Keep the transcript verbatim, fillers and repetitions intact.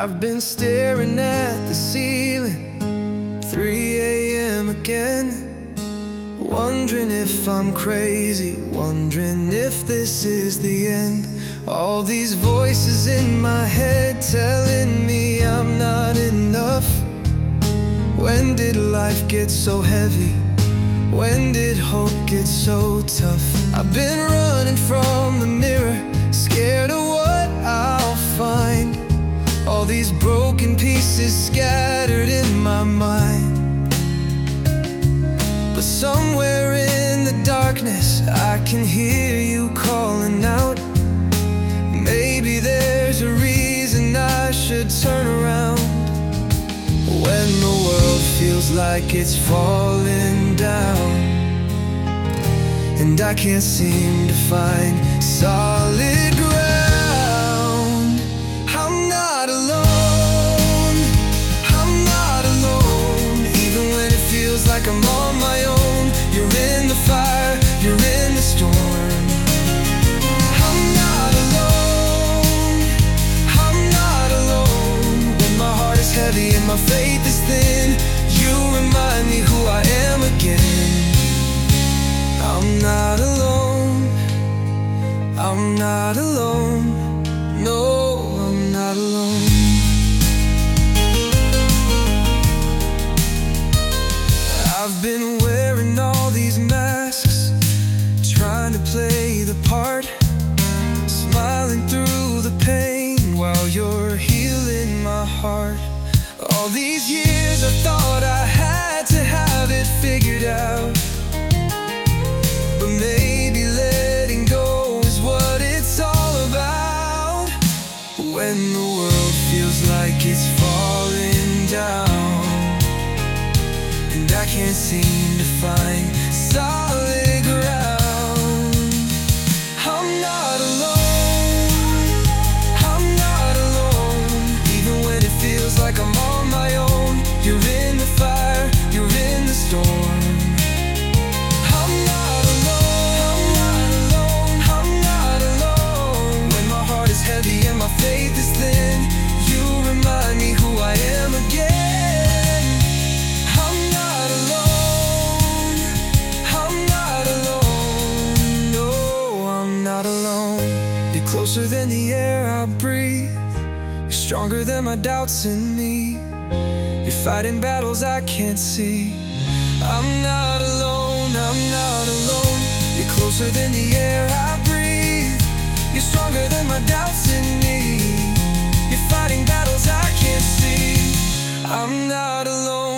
I've been staring at the ceiling, three A M again, wondering if I'm crazy, wondering if this is the end. All these voices in my head telling me I'm not enough. When did life get so heavy? When did hope get so tough? I've been running from the mirror, scared of what I'll find. All these broken pieces scattered in my mind. But somewhere in the darkness I can hear you calling out. Maybe there's a reason I should turn around. When the world feels like it's falling down, and I can't seem to find solid ground, I'm not alone, I'm not alone. Even when it feels like I'm on my own, you're in the fire, you're in the storm. I'm not alone, I'm not alone. When my heart is heavy and my faith is thin, you remind me who I am again. I'm not alone, I'm not alone, no, I'm not alone. I've been wearing all these masks, trying to play the part, smiling through the pain while you're healing my heart. All these years I thought I had to have it figured out, but maybe letting go is what it's all about. When the world feels like it's falling down, and I can't seem to find solid ground, I'm not alone, I'm not alone. Even when it feels like I'm on my own, you're in the fire, you're in the storm. I'm not alone, I'm not alone, I'm not alone. When my heart is heavy and my faith is thin, you remind me who I am again. I'm not alone, I'm not alone, no, I'm not alone. You're closer than the air I breathe, you're stronger than my doubts in me. You're fighting battles I can't see. I'm not alone, I'm not alone. You're closer than the air I breathe, you're stronger than my doubts in me. You're fighting battles I can't see. I'm not alone.